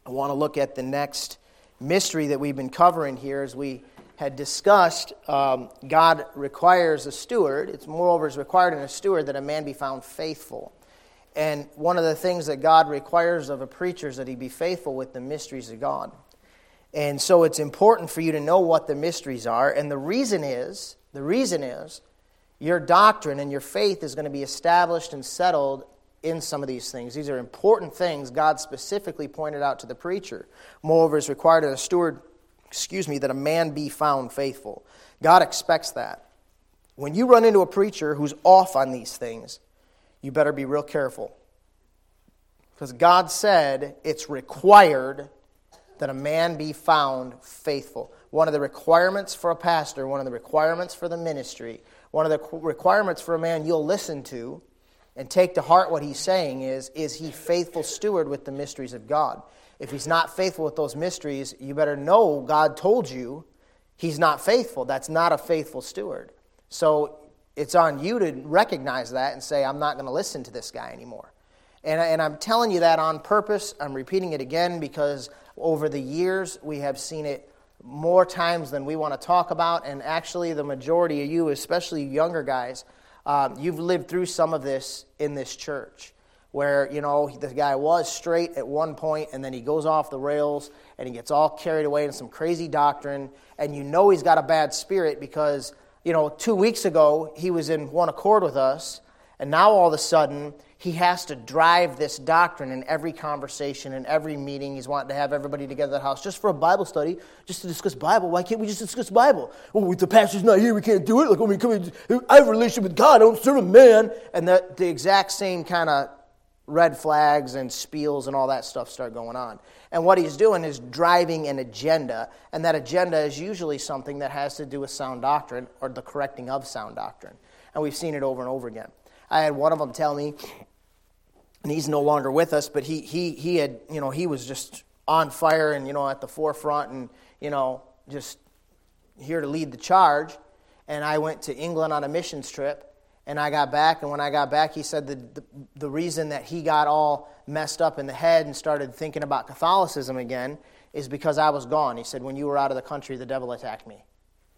I want to look at the next mystery that we've been covering here. As we had discussed, God requires a steward. It's moreover is required in a steward that a man be found faithful. And one of the things that God requires of a preacher is that he be faithful with the mysteries of God. And so it's important for you to know what the mysteries are. And the reason is your doctrine and your faith is going to be established and settled in some of these things. These are important things God specifically pointed out to the preacher. Moreover, it's required of a steward, that a man be found faithful. God expects that. When you run into a preacher who's off on these things, you better be real careful. Because God said it's required that a man be found faithful. One of the requirements for a pastor, one of the requirements for the ministry, one of the requirements for a man you'll listen to and take to heart what he's saying is he faithful steward with the mysteries of God? If he's not faithful with those mysteries, you better know God told you he's not faithful. That's not a faithful steward. So it's on you to recognize that and say, I'm not going to listen to this guy anymore. And I'm telling you that on purpose. I'm repeating it again because over the years we have seen it more times than we want to talk about. And actually the majority of you, especially younger guys, you've lived through some of this in this church where, the guy was straight at one point and then he goes off the rails and he gets all carried away in some crazy doctrine. And he's got a bad spirit because, 2 weeks ago he was in one accord with us, and now all of a sudden he has to drive this doctrine in every conversation, in every meeting. He's wanting to have everybody together at the house just for a Bible study, just to discuss Bible. Why can't we just discuss Bible? Oh, if the pastor's not here, we can't do it. Like when we come in, I have a relationship with God. I don't serve a man. And the exact same kind of red flags and spiels and all that stuff start going on. And what he's doing is driving an agenda, and that agenda is usually something that has to do with sound doctrine or the correcting of sound doctrine. And we've seen it over and over again. I had one of them tell me, and he's no longer with us, but he had, he was just on fire and, at the forefront and, just here to lead the charge. And I went to England on a missions trip, and I got back, and when I got back, he said that the reason that he got all messed up in the head and started thinking about Catholicism again is because I was gone. He said, when you were out of the country, the devil attacked me.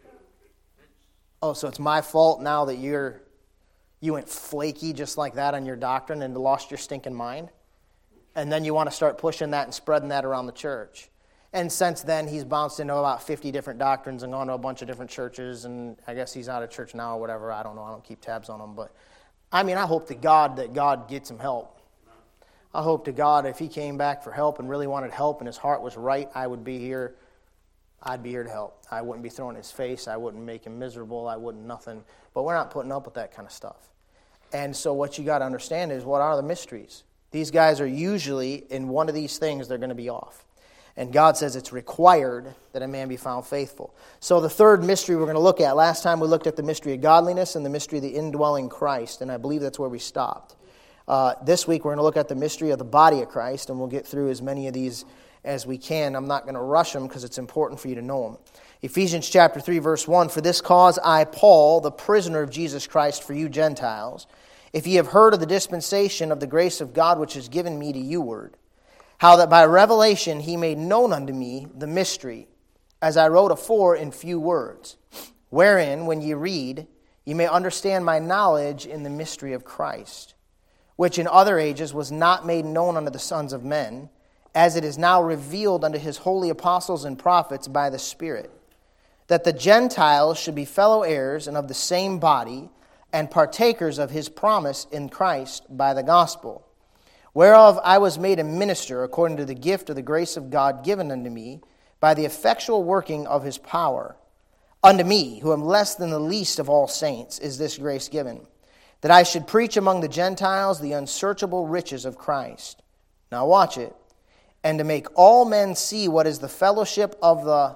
Oh, so it's my fault now that you went flaky just like that on your doctrine and lost your stinking mind? And then you want to start pushing that and spreading that around the church. And since then, he's bounced into about 50 different doctrines and gone to a bunch of different churches, and I guess he's out of church now or whatever. I don't know. I don't keep tabs on him. But, I hope to God that God gets him help. I hope to God if he came back for help and really wanted help and his heart was right, I would be here. I'd be here to help. I wouldn't be throwing his face. I wouldn't make him miserable. I wouldn't nothing. But we're not putting up with that kind of stuff. And so what you got to understand is, what are the mysteries? These guys are usually, in one of these things, they're going to be off. And God says it's required that a man be found faithful. So the third mystery we're going to look at, last time we looked at the mystery of godliness and the mystery of the indwelling Christ, and I believe that's where we stopped. This week we're going to look at the mystery of the body of Christ, and we'll get through as many of these as we can. I'm not going to rush them because it's important for you to know them. Ephesians chapter 3, verse 1, "For this cause I, Paul, the prisoner of Jesus Christ for you Gentiles, if ye have heard of the dispensation of the grace of God which is given me to youward, how that by revelation he made known unto me the mystery, as I wrote afore in few words, wherein, when ye read, ye may understand my knowledge in the mystery of Christ, which in other ages was not made known unto the sons of men, as it is now revealed unto his holy apostles and prophets by the Spirit, that the Gentiles should be fellow heirs and of the same body, and partakers of his promise in Christ by the gospel, whereof I was made a minister according to the gift of the grace of God given unto me by the effectual working of his power. Unto me, who am less than the least of all saints, is this grace given, that I should preach among the Gentiles the unsearchable riches of Christ." Now watch it. "And to make all men see what is the fellowship of the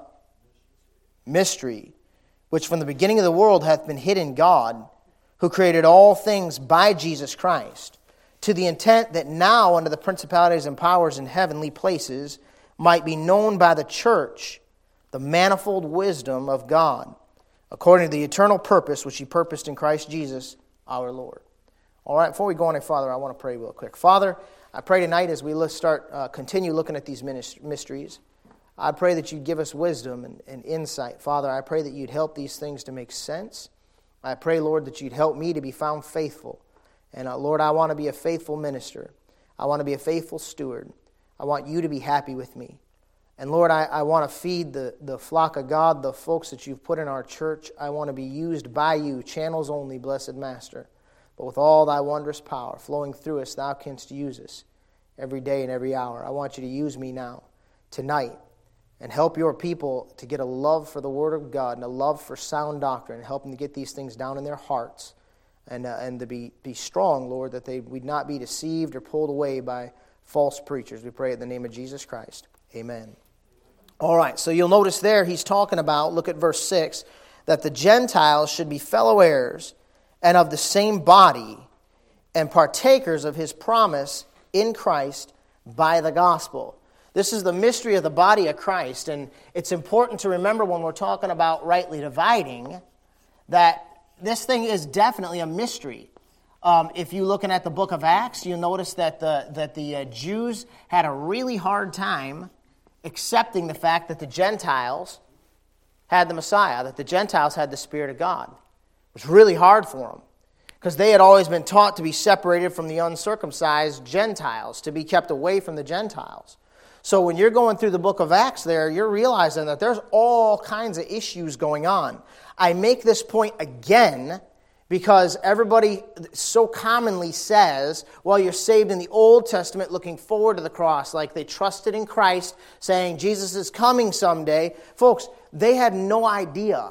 mystery, which from the beginning of the world hath been hid in God, who created all things by Jesus Christ, to the intent that now under the principalities and powers in heavenly places might be known by the church the manifold wisdom of God, according to the eternal purpose which he purposed in Christ Jesus our Lord." All right, before we go any farther, I want to pray real quick. Father, I pray tonight as we continue looking at these mysteries, I pray that you'd give us wisdom and insight. Father, I pray that you'd help these things to make sense. I pray, Lord, that you'd help me to be found faithful. And Lord, I want to be a faithful minister. I want to be a faithful steward. I want you to be happy with me. And Lord, I want to feed the flock of God, the folks that you've put in our church. I want to be used by you, channels only, blessed Master. But with all thy wondrous power flowing through us, thou canst use us every day and every hour. I want you to use me now, tonight, and help your people to get a love for the Word of God and a love for sound doctrine, and help them to get these things down in their hearts and to be strong, Lord, that they would not be deceived or pulled away by false preachers. We pray in the name of Jesus Christ. Amen. All right, so you'll notice there he's talking about, look at verse 6, that the Gentiles should be fellow heirs and of the same body and partakers of his promise in Christ by the gospel. This is the mystery of the body of Christ, and it's important to remember when we're talking about rightly dividing that this thing is definitely a mystery. If you're looking at the book of Acts, you'll notice that the Jews had a really hard time accepting the fact that the Gentiles had the Messiah, that the Gentiles had the Spirit of God. It was really hard for them because they had always been taught to be separated from the uncircumcised Gentiles, to be kept away from the Gentiles. So when you're going through the book of Acts there, you're realizing that there's all kinds of issues going on. I make this point again because everybody so commonly says, well, you're saved in the Old Testament looking forward to the cross, like they trusted in Christ, saying Jesus is coming someday. Folks, they had no idea.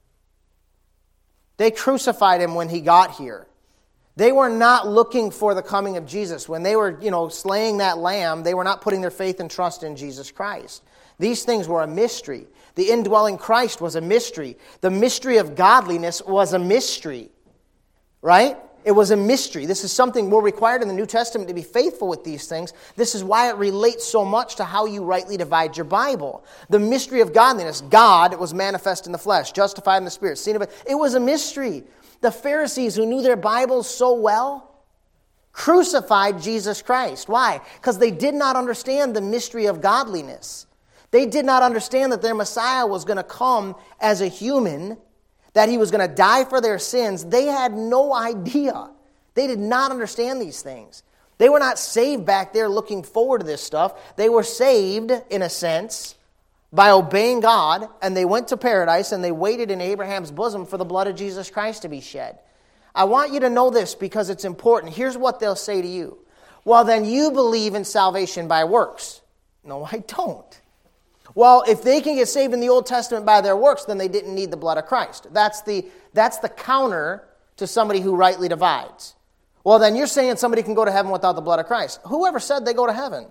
They crucified him when he got here. They were not looking for the coming of Jesus. When they were, slaying that lamb, they were not putting their faith and trust in Jesus Christ. These things were a mystery. The indwelling Christ was a mystery. The mystery of godliness was a mystery. Right? It was a mystery. This is something we're required in the New Testament to be faithful with these things. This is why it relates so much to how you rightly divide your Bible. The mystery of godliness. God was manifest in the flesh, justified in the Spirit, seen of it. It was a mystery. The Pharisees, who knew their Bibles so well, crucified Jesus Christ. Why? Because they did not understand the mystery of godliness. They did not understand that their Messiah was going to come as a human, that he was going to die for their sins. They had no idea. They did not understand these things. They were not saved back there looking forward to this stuff. They were saved, in a sense, by obeying God, and they went to paradise, and they waited in Abraham's bosom for the blood of Jesus Christ to be shed. I want you to know this because it's important. Here's what they'll say to you. Well, then you believe in salvation by works. No, I don't. Well, if they can get saved in the Old Testament by their works, then they didn't need the blood of Christ. That's the counter to somebody who rightly divides. Well, then you're saying somebody can go to heaven without the blood of Christ. Whoever said they go to heaven?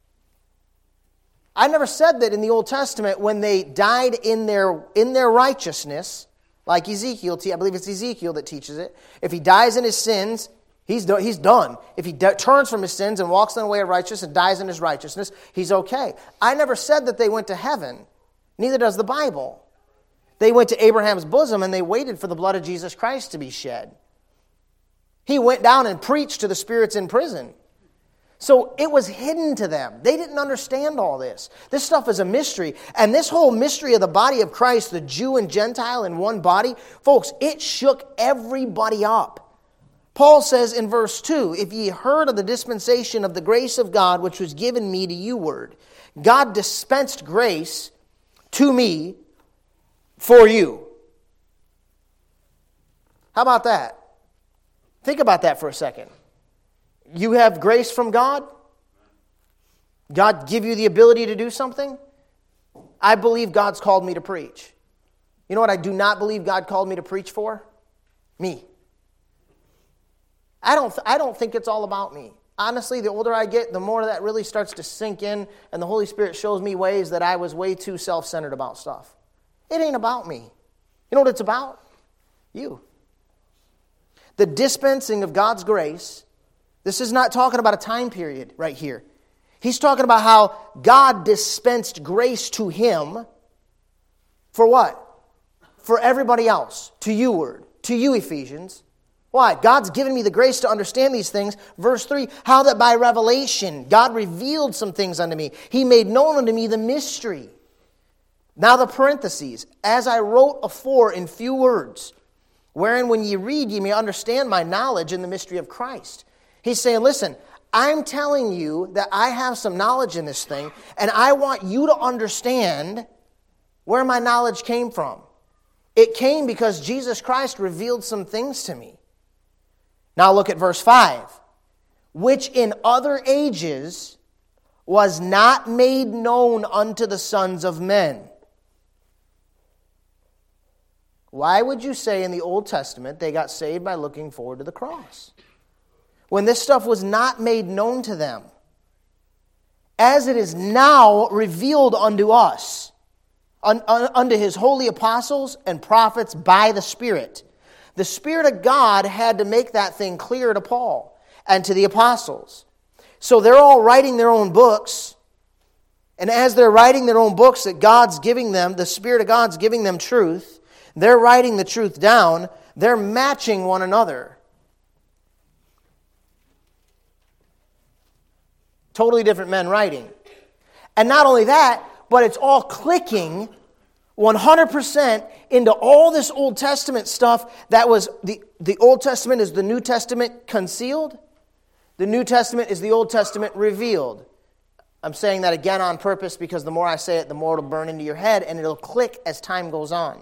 I never said that in the Old Testament when they died in their righteousness, like Ezekiel, I believe it's Ezekiel that teaches it. If he dies in his sins, he's done. If he turns from his sins and walks in the way of righteousness and dies in his righteousness, he's okay. I never said that they went to heaven. Neither does the Bible. They went to Abraham's bosom and they waited for the blood of Jesus Christ to be shed. He went down and preached to the spirits in prison. So it was hidden to them. They didn't understand all this. This stuff is a mystery. And this whole mystery of the body of Christ, the Jew and Gentile in one body, folks, it shook everybody up. Paul says in verse 2, if ye heard of the dispensation of the grace of God, which was given me to you word, God dispensed grace to me for you. How about that? Think about that for a second. You have grace from God? God give you the ability to do something? I believe God's called me to preach. You know what I do not believe God called me to preach for? Me. I don't think it's all about me. Honestly, the older I get, the more that really starts to sink in, and the Holy Spirit shows me ways that I was way too self-centered about stuff. It ain't about me. You know what it's about? You. The dispensing of God's grace. This is not talking about a time period right here. He's talking about how God dispensed grace to him for what? For everybody else. To you, Word. To you, Ephesians. Why? God's given me the grace to understand these things. Verse 3, how that by revelation God revealed some things unto me. He made known unto me the mystery. Now the parentheses, as I wrote afore in few words, wherein when ye read, ye may understand my knowledge in the mystery of Christ. He's saying, listen, I'm telling you that I have some knowledge in this thing, and I want you to understand where my knowledge came from. It came because Jesus Christ revealed some things to me. Now look at verse 5. Which in other ages was not made known unto the sons of men. Why would you say in the Old Testament they got saved by looking forward to the cross? When this stuff was not made known to them. As it is now revealed unto us, unto His holy apostles and prophets by the Spirit. The Spirit of God had to make that thing clear to Paul and to the apostles. So they're all writing their own books. And as they're writing their own books that God's giving them, the Spirit of God's giving them truth, they're writing the truth down. They're matching one another. Totally different men writing. And not only that, but it's all clicking 100% into all this Old Testament stuff that was, the Old Testament is the New Testament concealed. The New Testament is the Old Testament revealed. I'm saying that again on purpose because the more I say it, the more it'll burn into your head and it'll click as time goes on.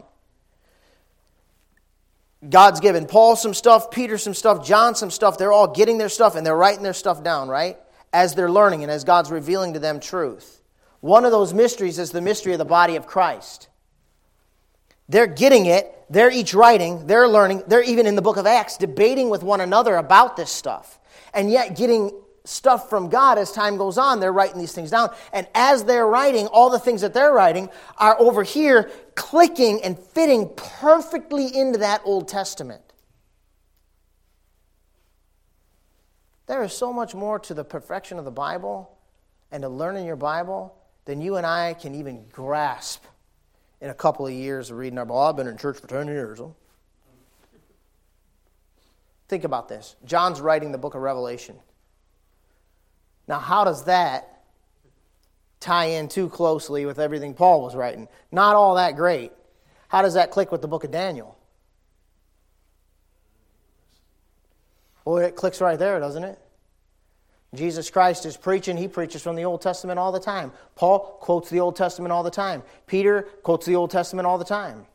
God's given Paul some stuff, Peter some stuff, John some stuff. They're all getting their stuff and they're writing their stuff down, right? As they're learning and as God's revealing to them truth. One of those mysteries is the mystery of the body of Christ. They're getting it. They're each writing. They're learning. They're even in the book of Acts debating with one another about this stuff. And yet getting stuff from God as time goes on. They're writing these things down. And as they're writing, all the things that they're writing are over here clicking and fitting perfectly into that Old Testament. There is so much more to the perfection of the Bible and to learning your Bible than you and I can even grasp in a couple of years of reading our Bible. I've been in church for 10 years. Huh? Think about this. John's writing the book of Revelation. Now, how does that tie in too closely with everything Paul was writing? Not all that great. How does that click with the book of Daniel? Well, it clicks right there, doesn't it? Jesus Christ is preaching. He preaches from the Old Testament all the time. Paul quotes the Old Testament all the time. Peter quotes the Old Testament all the time.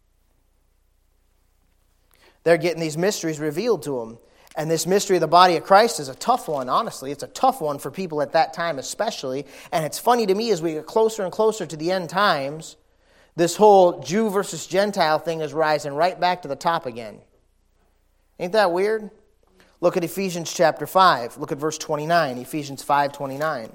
They're getting these mysteries revealed to them. And this mystery of the body of Christ is a tough one, honestly. It's a tough one for people at that time especially. And it's funny to me as we get closer and closer to the end times, this whole Jew versus Gentile thing is rising right back to the top again. Ain't that weird? Look at Ephesians chapter 5. Look at verse 29. Ephesians 5:29.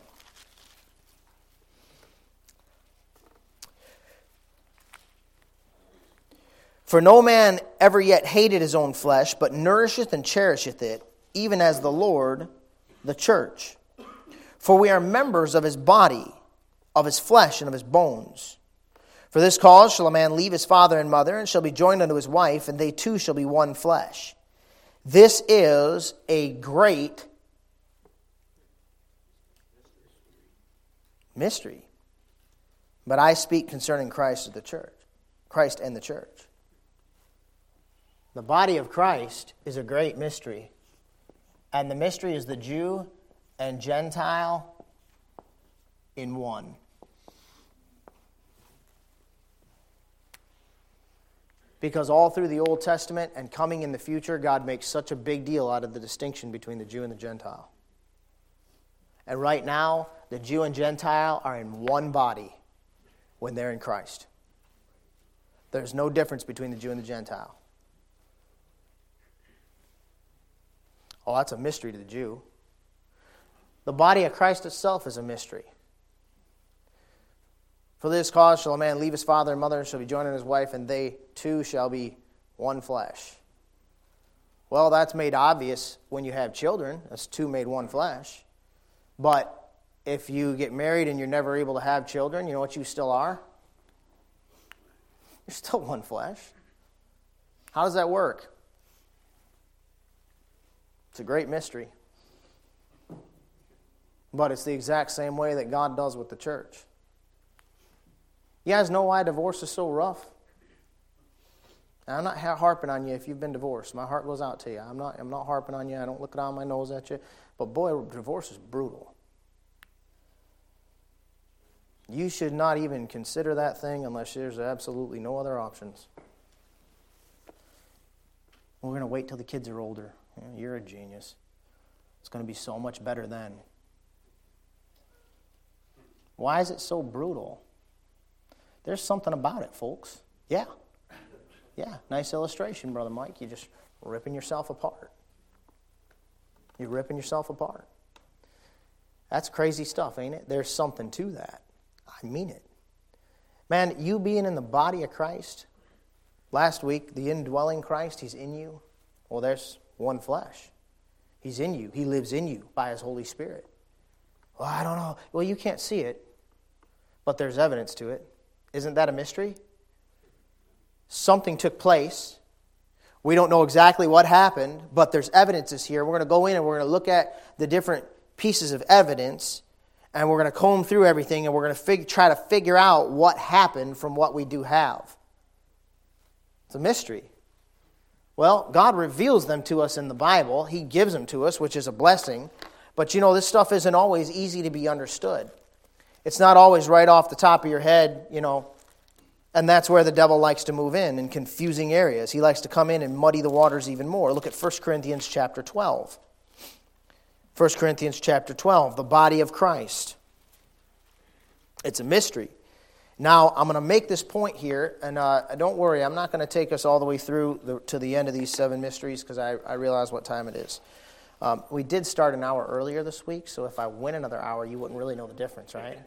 For no man ever yet hated his own flesh, but nourisheth and cherisheth it, even as the Lord the church. For we are members of his body, of his flesh, and of his bones. For this cause shall a man leave his father and mother, and shall be joined unto his wife, and they two shall be one flesh. This is a great mystery. But I speak concerning Christ and the church. Christ and the church. The body of Christ is a great mystery. And the mystery is the Jew and Gentile in one. Because all through the Old Testament and coming in the future, God makes such a big deal out of the distinction between the Jew and the Gentile. And right now, the Jew and Gentile are in one body when they're in Christ. There's no difference between the Jew and the Gentile. Oh, that's a mystery to the Jew. The body of Christ itself is a mystery. For this cause shall a man leave his father and mother and shall be joined to his wife, and they two shall be one flesh. Well, that's made obvious when you have children. That's two made one flesh. But if you get married and you're never able to have children, you know what you still are? You're still one flesh. How does that work? It's a great mystery. But it's the exact same way that God does with the church. You guys know why divorce is so rough? And I'm not harping on you if you've been divorced. My heart goes out to you. I'm not harping on you. I don't look down my nose at you. But boy, divorce is brutal. You should not even consider that thing unless there's absolutely no other options. We're going to wait till the kids are older. You're a genius. It's going to be so much better then. Why is it so brutal? There's something about it, folks. Yeah, nice illustration, Brother Mike. You're just ripping yourself apart. You're ripping yourself apart. That's crazy stuff, ain't it? There's something to that. I mean it. Man, you being in the body of Christ, last week, the indwelling Christ, He's in you. Well, there's one flesh. He's in you. He lives in you by His Holy Spirit. Well, I don't know. Well, you can't see it, but there's evidence to it. Isn't that a mystery? Something took place. We don't know exactly what happened, but there's evidences here. We're going to go in and we're going to look at the different pieces of evidence, and we're going to comb through everything, and we're going to try to figure out what happened from what we do have. It's a mystery. Well, God reveals them to us in the Bible. He gives them to us, which is a blessing. But you know, this stuff isn't always easy to be understood. It's not always right off the top of your head, you know. And that's where the devil likes to move in confusing areas. He likes to come in and muddy the waters even more. Look at 1 Corinthians chapter 12. 1 Corinthians chapter 12, the body of Christ. It's a mystery. Now, I'm going to make this point here, and don't worry, I'm not going to take us all the way through to the end of these 7 mysteries because I realize what time it is. We did start an hour earlier this week, so if I went another hour, you wouldn't really know the difference, right?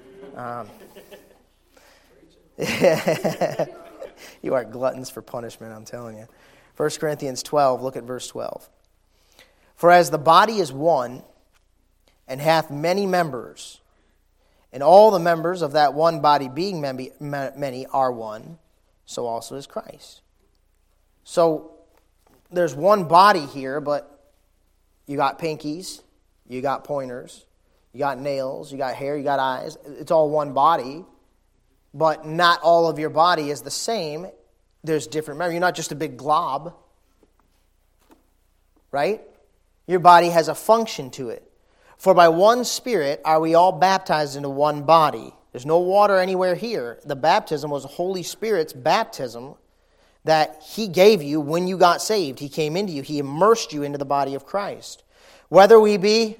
You are gluttons for punishment, I'm telling you. 1 Corinthians 12, look at verse 12. For as the body is one, and hath many members, and all the members of that one body being many are one, so also is Christ. So there's one body here, but you got pinkies, you got pointers, you got nails, you got hair, you got eyes. It's all one body. But not all of your body is the same. There's different members. You're not just a big glob. Right? Your body has a function to it. For by one Spirit are we all baptized into one body. There's no water anywhere here. The baptism was the Holy Spirit's baptism that He gave you when you got saved. He came into you. He immersed you into the body of Christ. Whether we be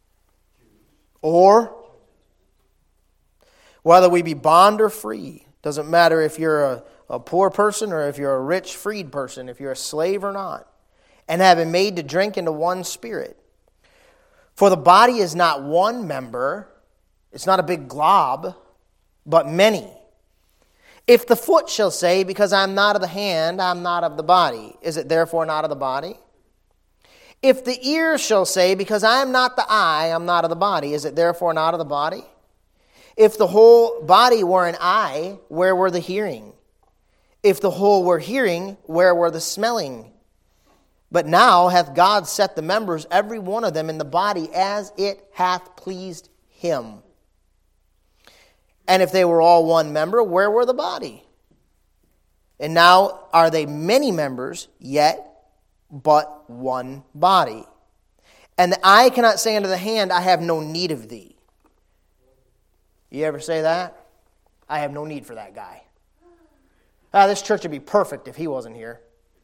bond or free. Doesn't matter if you're a poor person or if you're a rich freed person, if you're a slave or not. And have been made to drink into one Spirit. For the body is not one member, it's not a big glob, but many. If the foot shall say, because I'm not of the hand, I'm not of the body, is it therefore not of the body? If the ear shall say, because I am not the eye, I'm not of the body, is it therefore not of the body? If the whole body were an eye, where were the hearing? If the whole were hearing, where were the smelling? But now hath God set the members, every one of them, in the body as it hath pleased Him. And if they were all one member, where were the body? And now are they many members, yet but one body. And the eye cannot say unto the hand, I have no need of thee. You ever say that? I have no need for that guy. This church would be perfect if he wasn't here.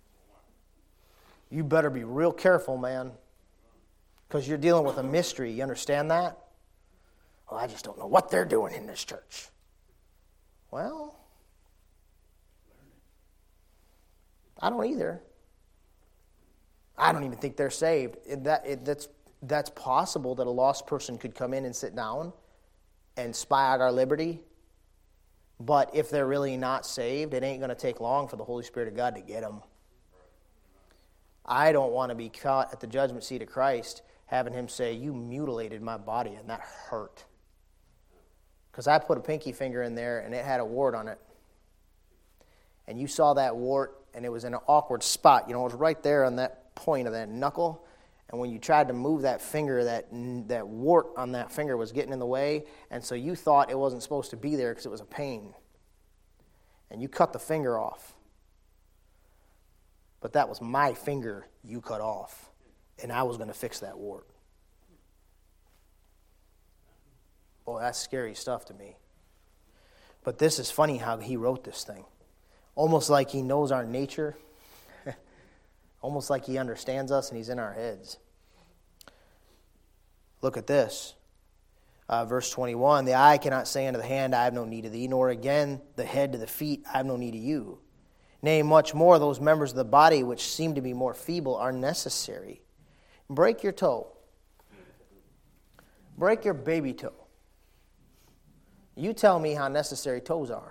You better be real careful, man, because you're dealing with a mystery. You understand that? Well, I just don't know what they're doing in this church. Well, I don't either. I don't even think they're saved. That's possible that a lost person could come in and sit down and spy out our liberty. But if they're really not saved, it ain't going to take long for the Holy Spirit of God to get them. I don't want to be caught at the judgment seat of Christ having Him say, you mutilated my body and that hurt. Because I put a pinky finger in there and it had a wart on it. And you saw that wart and it was in an awkward spot. You know, it was right there on that point of that knuckle. And when you tried to move that finger, that wart on that finger was getting in the way, and so you thought it wasn't supposed to be there because it was a pain. And you cut the finger off. But that was my finger you cut off, and I was going to fix that wart. Boy, that's scary stuff to me. But this is funny how he wrote this thing. Almost like he knows our nature. Almost like he understands us and he's in our heads. Look at this. Verse 21, the eye cannot say unto the hand, I have no need of thee, nor again the head to the feet, I have no need of you. Nay, much more, those members of the body which seem to be more feeble are necessary. Break your toe. Break your baby toe. You tell me how necessary toes are.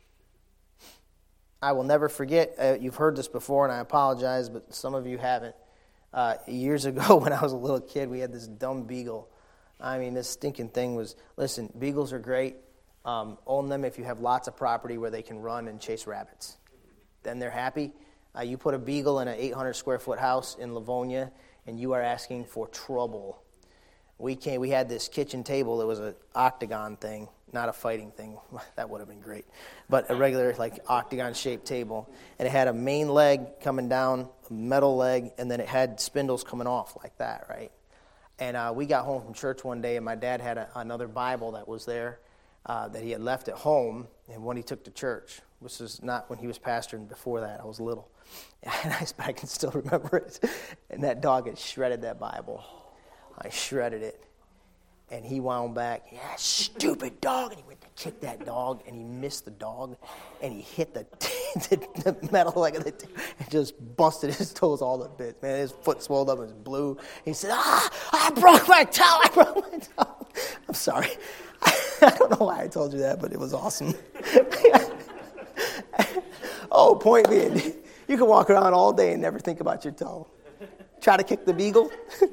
I will never forget, you've heard this before, and I apologize, but some of you haven't. Years ago, when I was a little kid, we had this dumb beagle. I mean, this stinking thing was, listen, beagles are great. Own them if you have lots of property where they can run and chase rabbits. Then they're happy. You put a beagle in an 800-square-foot house in Livonia, and you are asking for trouble. We had this kitchen table. It was an octagon thing, not a fighting thing. That would have been great. But a regular, octagon-shaped table. And it had a main leg coming down, a metal leg, and then it had spindles coming off like that, right? And we got home from church one day, and my dad had another Bible that was there that he had left at home, and when he took to church. This is not when he was pastoring. Before that, I was little. And I can still remember it. And that dog had shredded that Bible. I shredded it. And he wound back, yeah, stupid dog. And he went to kick that dog, and he missed the dog. And he hit the metal leg of the and just busted his toes all to bits. Man, his foot swelled up and was blue. He said, I broke my toe. I'm sorry. I don't know why I told you that, but it was awesome. Oh, point being, you can walk around all day and never think about your toe. Try to kick the beagle.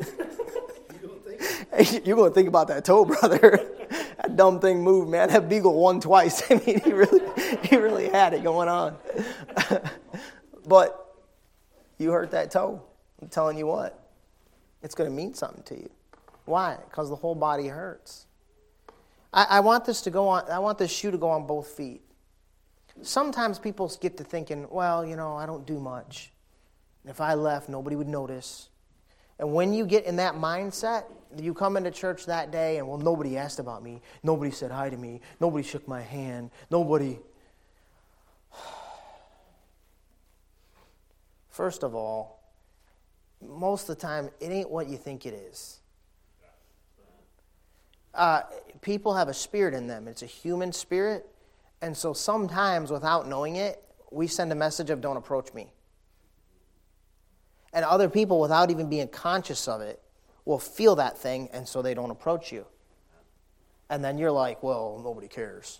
You're going to think about that toe, brother. That dumb thing moved, man. That beagle won twice. I mean, he really had it going on. But you hurt that toe. I'm telling you what. It's going to mean something to you. Why? Because the whole body hurts. I want this to go on. I want this shoe to go on both feet. Sometimes people get to thinking, well, I don't do much. If I left, nobody would notice. And when you get in that mindset, you come into church that day and, well, nobody asked about me. Nobody said hi to me. Nobody shook my hand. Nobody. First of all, most of the time, it ain't what you think it is. People have a spirit in them. It's a human spirit. And so sometimes, without knowing it, we send a message of don't approach me. And other people, without even being conscious of it, will feel that thing, and so they don't approach you. And then you're like, well, nobody cares.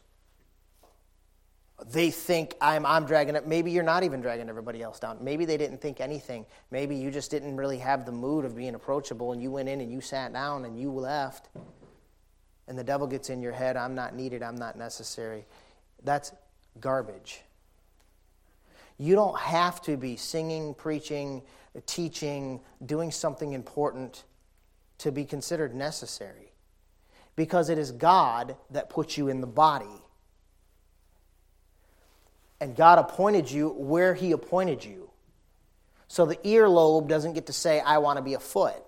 They think I'm dragging it. Maybe you're not even dragging everybody else down. Maybe they didn't think anything. Maybe you just didn't really have the mood of being approachable, and you went in and you sat down and you left. And the devil gets in your head, I'm not needed, I'm not necessary. That's garbage. You don't have to be singing, preaching, teaching, doing something important to be considered necessary. Because it is God that puts you in the body. And God appointed you where He appointed you. So the earlobe doesn't get to say, I want to be a foot.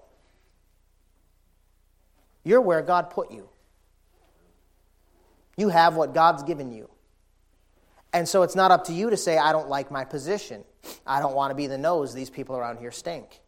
You're where God put you. You have what God's given you. And so it's not up to you to say, I don't like my position. I don't want to be the nose. These people around here stink.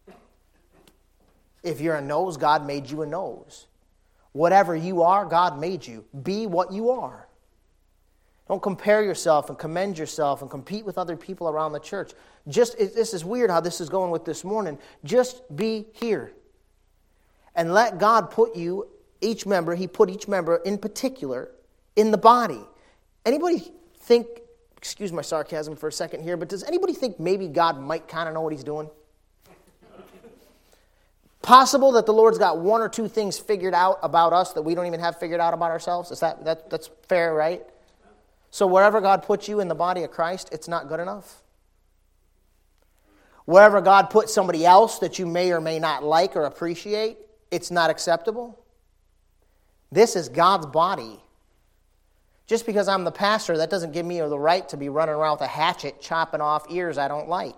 If you're a nose, God made you a nose. Whatever you are, God made you. Be what you are. Don't compare yourself and commend yourself and compete with other people around the church. This is weird how this is going with this morning. Just be here. And let God put you, each member, He put each member in particular in the body. Anybody think, excuse my sarcasm for a second here, but does anybody think maybe God might kind of know what He's doing? Possible that the Lord's got one or two things figured out about us that we don't even have figured out about ourselves? Is that's fair, right? So wherever God puts you in the body of Christ, it's not good enough. Wherever God puts somebody else that you may or may not like or appreciate, it's not acceptable. This is God's body. Just because I'm the pastor, that doesn't give me the right to be running around with a hatchet chopping off ears I don't like.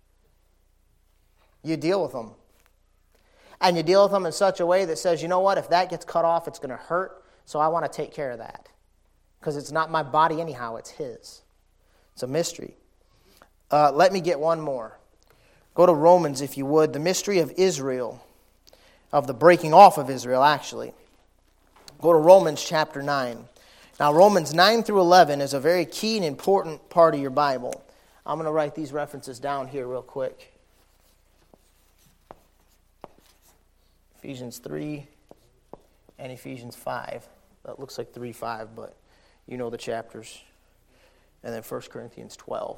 You deal with them. And you deal with them in such a way that says, you know what, if that gets cut off, it's going to hurt, so I want to take care of that. Because it's not my body anyhow, it's His. It's a mystery. Let me get one more. Go to Romans, if you would. The mystery of Israel, of the breaking off of Israel, actually. Go to Romans chapter 9. Now, Romans 9 through 11 is a very key and important part of your Bible. I'm going to write these references down here real quick. Ephesians 3 and Ephesians 5. That looks like 3:5, but you know the chapters. And then 1 Corinthians 12.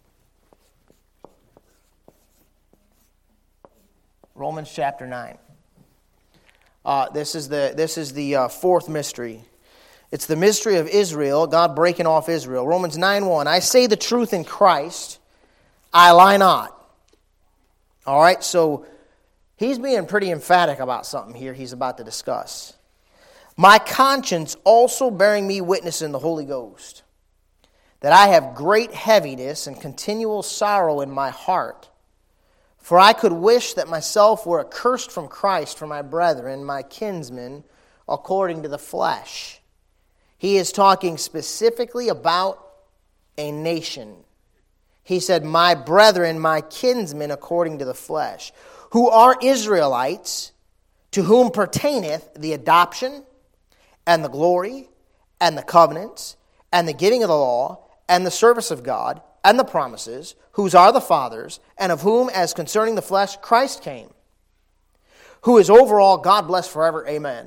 Romans chapter 9. This is the fourth mystery. It's the mystery of Israel, God breaking off Israel. Romans 9:1. I say the truth in Christ, I lie not. All right, so he's being pretty emphatic about something here he's about to discuss. My conscience also bearing me witness in the Holy Ghost, that I have great heaviness and continual sorrow in my heart. For I could wish that myself were accursed from Christ for my brethren, my kinsmen, according to the flesh. He is talking specifically about a nation. He said, my brethren, my kinsmen, according to the flesh, who are Israelites, to whom pertaineth the adoption, and the glory, and the covenants, and the giving of the law, and the service of God, and the promises, whose are the fathers, and of whom, as concerning the flesh, Christ came, who is over all, God bless forever, amen.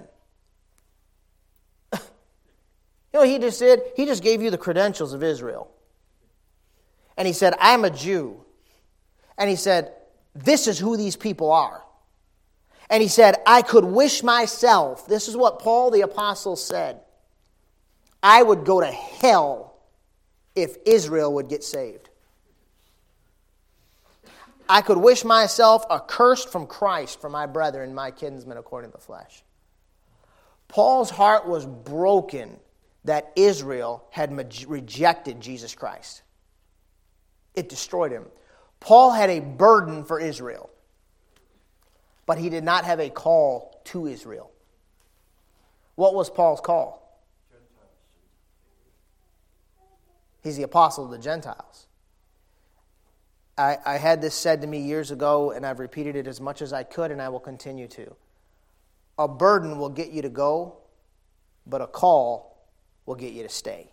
You know what he just did? He just gave you the credentials of Israel. And he said, I'm a Jew. And he said, this is who these people are. And he said, I could wish myself, this is what Paul the Apostle said, I would go to hell if Israel would get saved. I could wish myself accursed from Christ for my brethren, my kinsmen, according to the flesh. Paul's heart was broken that Israel had rejected Jesus Christ. It destroyed him. Paul had a burden for Israel, but he did not have a call to Israel. What was Paul's call? He's the apostle of the Gentiles. I had this said to me years ago, and I've repeated it as much as I could, and I will continue to. A burden will get you to go, but a call will get you to stay.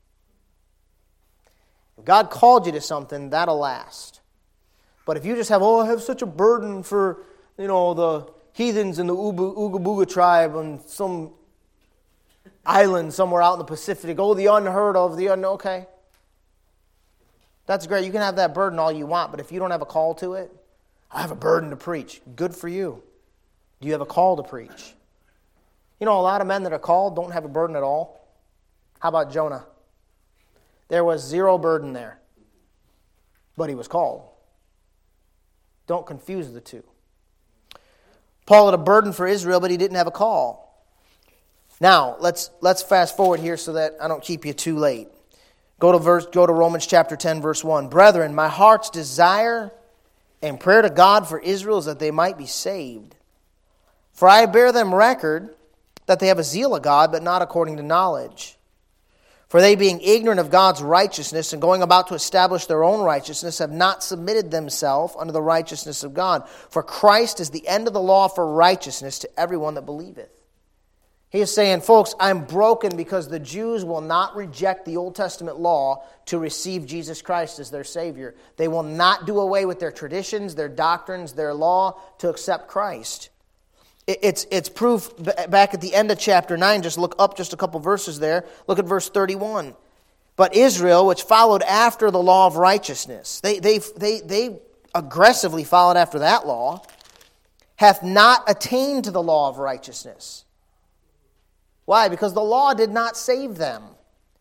If God called you to something, that'll last. But if you just have, I have such a burden for, the heathens in the Ooga Booga tribe on some island somewhere out in the Pacific, the unheard of, okay. That's great. You can have that burden all you want, but if you don't have a call to it, I have a burden to preach. Good for you. Do you have a call to preach? A lot of men that are called don't have a burden at all. How about Jonah? There was zero burden there, but he was called. Don't confuse the two. Paul had a burden for Israel, but he didn't have a call. Now, let's fast forward here so that I don't keep you too late. Go to Romans chapter 10, verse 1. Brethren, my heart's desire and prayer to God for Israel is that they might be saved. For I bear them record that they have a zeal of God, but not according to knowledge. For they, being ignorant of God's righteousness and going about to establish their own righteousness, have not submitted themselves unto the righteousness of God. For Christ is the end of the law for righteousness to everyone that believeth. He is saying, folks, I'm broken because the Jews will not reject the Old Testament law to receive Jesus Christ as their Savior. They will not do away with their traditions, their doctrines, their law to accept Christ. It's proof back at the end of chapter 9. Just look up just a couple verses there. Look at verse 31. But Israel, which followed after the law of righteousness, they aggressively followed after that law, hath not attained to the law of righteousness. Why? Because the law did not save them.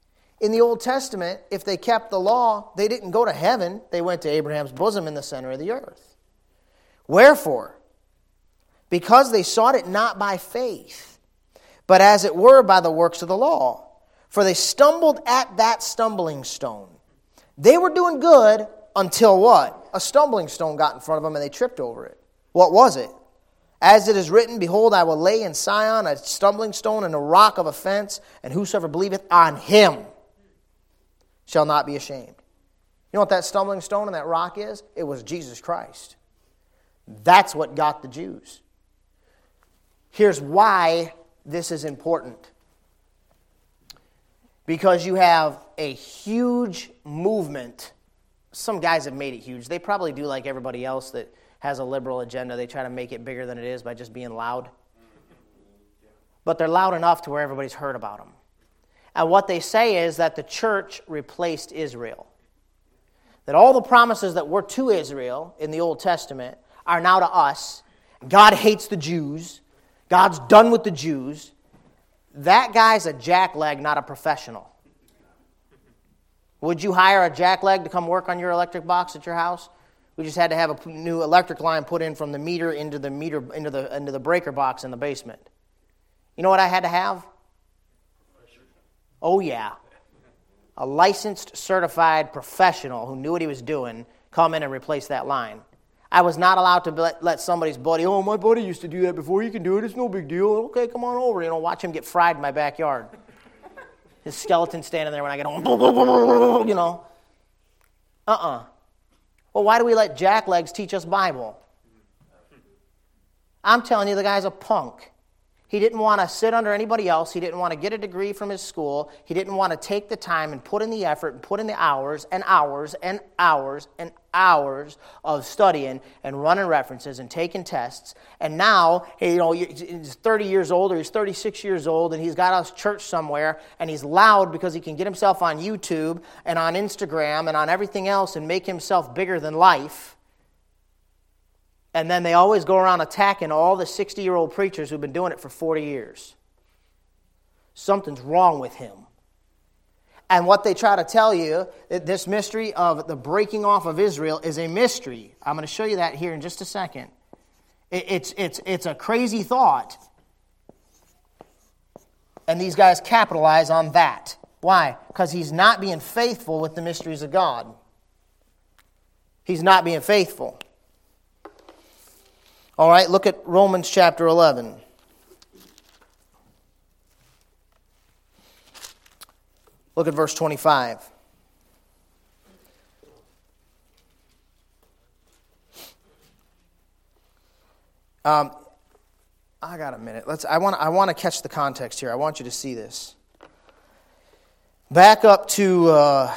in the Old Testament, if they kept the law, they didn't go to heaven. They went to Abraham's bosom in the center of the earth. Wherefore, because they sought it not by faith, but as it were by the works of the law, for they stumbled at that stumbling stone. They were doing good until what? A stumbling stone got in front of them and they tripped over it. What was it? As it is written, behold, I will lay in Sion a stumbling stone and a rock of offense, and whosoever believeth on him shall not be ashamed. You know what that stumbling stone and that rock is? It was Jesus Christ. That's what got the Jews. Here's why this is important. Because you have a huge movement. Some guys have made it huge. They probably do like everybody else that has a liberal agenda. They try to make it bigger than it is by just being loud. But they're loud enough to where everybody's heard about them. And what they say is that the church replaced Israel. That all the promises that were to Israel in the Old Testament are now to us. God hates the Jews. God's done with the Jews. That guy's a jackleg, not a professional. Would you hire a jackleg to come work on your electric box at your house? We just had to have a new electric line put in from the meter into the breaker box in the basement. You know what I had to have? Oh yeah. A licensed, certified professional who knew what he was doing come in and replace that line. I was not allowed to let somebody's buddy, oh, my buddy used to do that before, you can do it, it's no big deal. Okay, come on over, watch him get fried in my backyard. His skeleton standing there when I get home, Well, why do we let jacklegs teach us Bible? I'm telling you, the guy's a punk. He didn't want to sit under anybody else. He didn't want to get a degree from his school. He didn't want to take the time and put in the effort and put in the hours and hours and hours and hours of studying and running references and taking tests. And now, he's 30 years old or he's 36 years old and he's got a church somewhere and he's loud because he can get himself on YouTube and on Instagram and on everything else and make himself bigger than life. And then they always go around attacking all the 60-year-old preachers who've been doing it for 40 years. Something's wrong with him. And what they try to tell you, this mystery of the breaking off of Israel is a mystery. I'm going to show you that here in just a second. It's a crazy thought. And these guys capitalize on that. Why? Because he's not being faithful with the mysteries of God. He's not being faithful. All right, look at Romans chapter 11. Look at verse 25. I got a minute. I want to catch the context here. I want you to see this. Back up to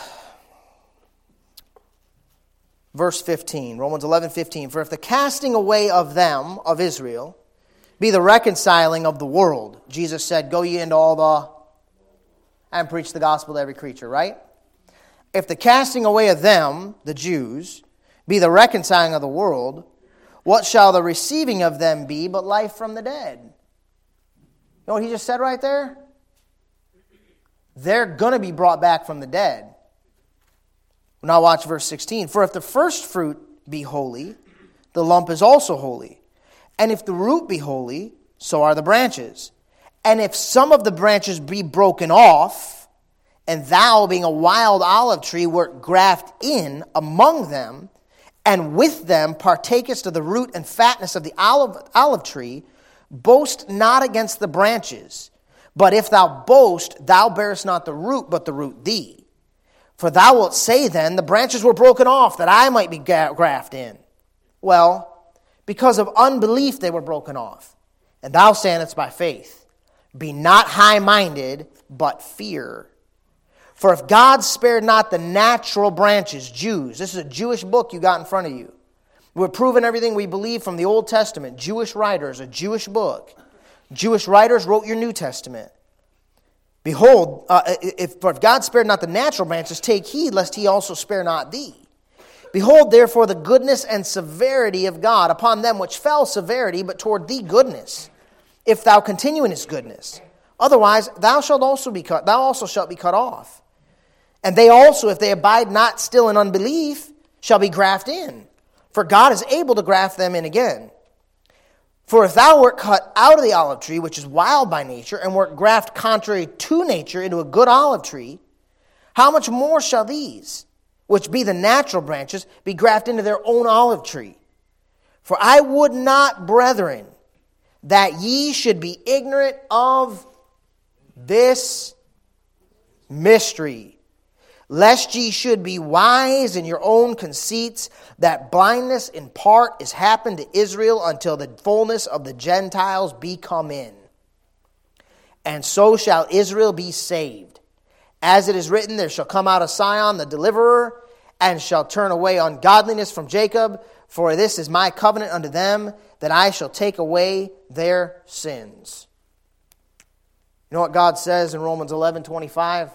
verse 15, Romans 11:15. For if the casting away of them, of Israel, be the reconciling of the world, Jesus said, go ye into all and preach the gospel to every creature, right? If the casting away of them, the Jews, be the reconciling of the world, what shall the receiving of them be but life from the dead? You know what he just said right there? They're going to be brought back from the dead. Now watch verse 16. For if the first fruit be holy, the lump is also holy. And if the root be holy, so are the branches. And if some of the branches be broken off, and thou, being a wild olive tree, wert grafted in among them, and with them partakest of the root and fatness of the olive tree, boast not against the branches. But if thou boast, thou bearest not the root, but the root thee. For thou wilt say then, the branches were broken off, that I might be grafted in. Well, because of unbelief they were broken off. And thou sayest by faith. Be not high-minded, but fear. For if God spared not the natural branches, Jews, this is a Jewish book you got in front of you. We're proving everything we believe from the Old Testament. Jewish writers, a Jewish book. Jewish writers wrote your New Testament. Behold, if God spared not the natural branches, take heed lest he also spare not thee. Behold, therefore, the goodness and severity of God upon them which fell severity, but toward thee goodness, if thou continue in his goodness. Otherwise, thou also shalt be cut off. And they also, if they abide not still in unbelief, shall be grafted in. For God is able to graft them in again. For if thou wert cut out of the olive tree, which is wild by nature, and wert grafted contrary to nature into a good olive tree, how much more shall these, which be the natural branches, be grafted into their own olive tree? For I would not, brethren, that ye should be ignorant of this mystery, lest ye should be wise in your own conceits, that blindness in part is happened to Israel until the fullness of the Gentiles be come in. And so shall Israel be saved. As it is written, there shall come out of Sion the deliverer, and shall turn away ungodliness from Jacob. For this is my covenant unto them, that I shall take away their sins. You know what God says in Romans 11:25?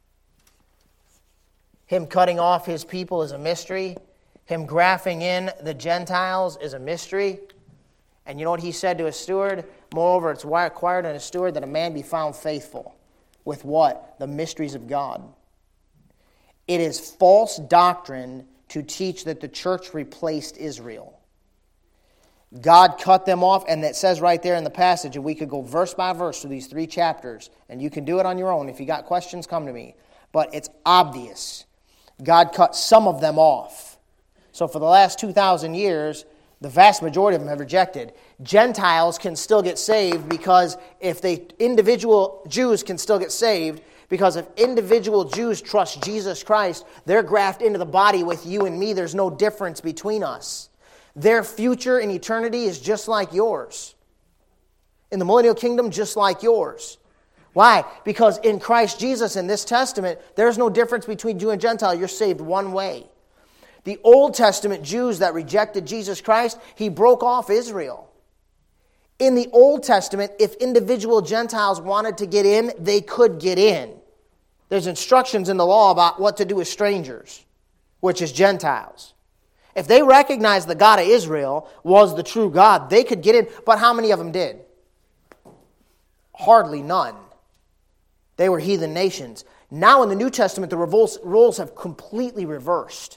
Him cutting off his people is a mystery. Him grafting in the Gentiles is a mystery. And you know what he said to a steward? Moreover, it's required in a steward that a man be found faithful. With what? The mysteries of God. It is false doctrine to teach that the church replaced Israel. God cut them off, and it says right there in the passage, and we could go verse by verse through these 3 chapters, and you can do it on your own. If you got questions, come to me. But it's obvious. God cut some of them off. So for the last 2,000 years, the vast majority of them have rejected. Gentiles can still get saved because individual Jews can still get saved because if individual Jews trust Jesus Christ, they're grafted into the body with you and me. There's no difference between us. Their future in eternity is just like yours. In the millennial kingdom, just like yours. Why? Because in Christ Jesus, in this Testament, there's no difference between Jew and Gentile. You're saved one way. The Old Testament Jews that rejected Jesus Christ, he broke off Israel. In the Old Testament, if individual Gentiles wanted to get in, they could get in. There's instructions in the law about what to do with strangers, which is Gentiles. If they recognized the God of Israel was the true God, they could get in. But how many of them did? Hardly none. They were heathen nations. Now in the New Testament, the roles have completely reversed.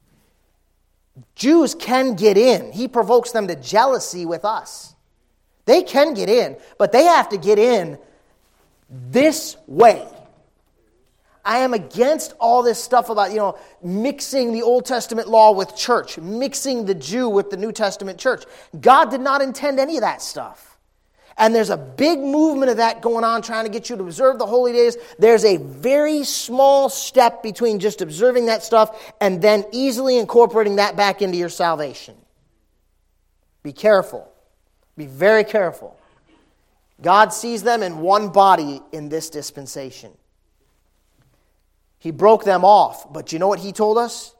Jews can get in. He provokes them to jealousy with us. They can get in, but they have to get in this way. I am against all this stuff about, mixing the Old Testament law with church, mixing the Jew with the New Testament church. God did not intend any of that stuff. And there's a big movement of that going on, trying to get you to observe the holy days. There's a very small step between just observing that stuff and then easily incorporating that back into your salvation. Be careful. Be very careful. God sees them in one body in this dispensation. He broke them off. But you know what he told us?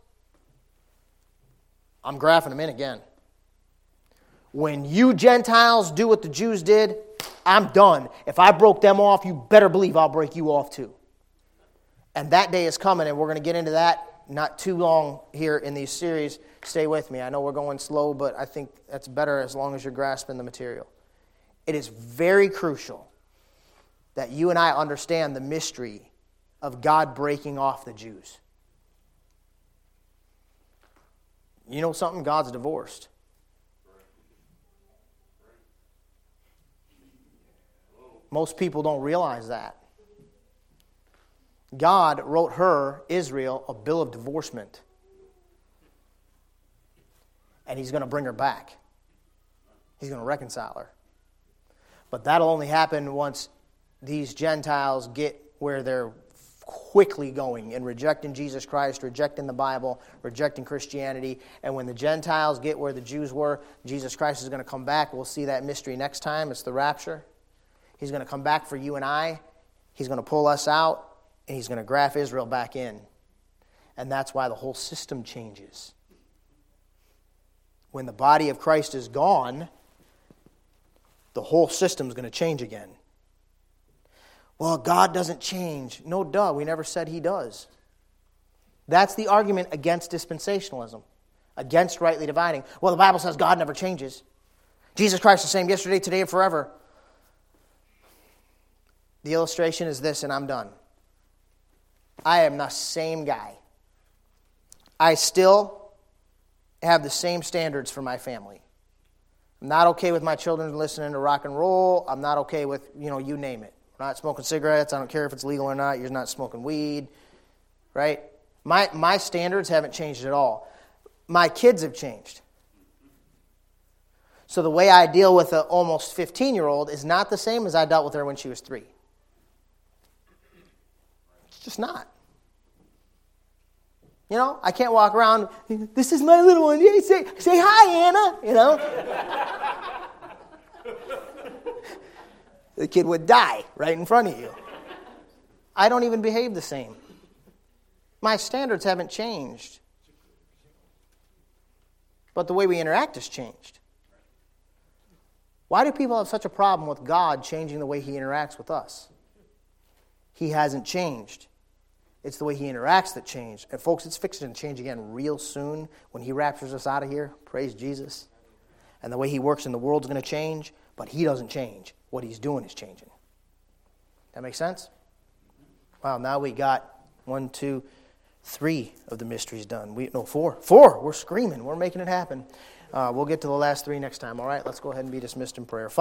I'm grafting them in again. When you Gentiles do what the Jews did, I'm done. If I broke them off, you better believe I'll break you off too. And that day is coming, and we're going to get into that not too long here in these series. Stay with me. I know we're going slow, but I think that's better as long as you're grasping the material. It is very crucial that you and I understand the mystery of God breaking off the Jews. You know something? God's divorced. Most people don't realize that. God wrote her, Israel, a bill of divorcement. And he's going to bring her back. He's going to reconcile her. But that'll only happen once these Gentiles get where they're quickly going in rejecting Jesus Christ, rejecting the Bible, rejecting Christianity. And when the Gentiles get where the Jews were, Jesus Christ is going to come back. We'll see that mystery next time. It's the rapture. He's going to come back for you and I. He's going to pull us out, and he's going to graft Israel back in. And that's why the whole system changes. When the body of Christ is gone, the whole system is going to change again. Well, God doesn't change. No, duh. We never said he does. That's the argument against dispensationalism, against rightly dividing. Well, the Bible says God never changes. Jesus Christ is the same yesterday, today, and forever. The illustration is this, and I'm done. I am the same guy. I still have the same standards for my family. I'm not okay with my children listening to rock and roll. I'm not okay with, you name it. We're not smoking cigarettes. I don't care if it's legal or not. You're not smoking weed, right? My standards haven't changed at all. My kids have changed. So the way I deal with an almost 15-year-old is not the same as I dealt with her when she was 3. It's just not. I can't walk around, this is my little one. Hey, say hi, Anna, The kid would die right in front of you. I don't even behave the same. My standards haven't changed. But the way we interact has changed. Why do people have such a problem with God changing the way He interacts with us? He hasn't changed. It's the way He interacts that changed. And folks, it's fixing to change again real soon when He raptures us out of here. Praise Jesus. And the way He works in the world is going to change, but He doesn't change. What He's doing is changing. That make sense? Wow, now we got 1, 2, 3 of the mysteries done. 4. 4. We're screaming. We're making it happen. We'll get to the last 3 next time. All right, let's go ahead and be dismissed in prayer.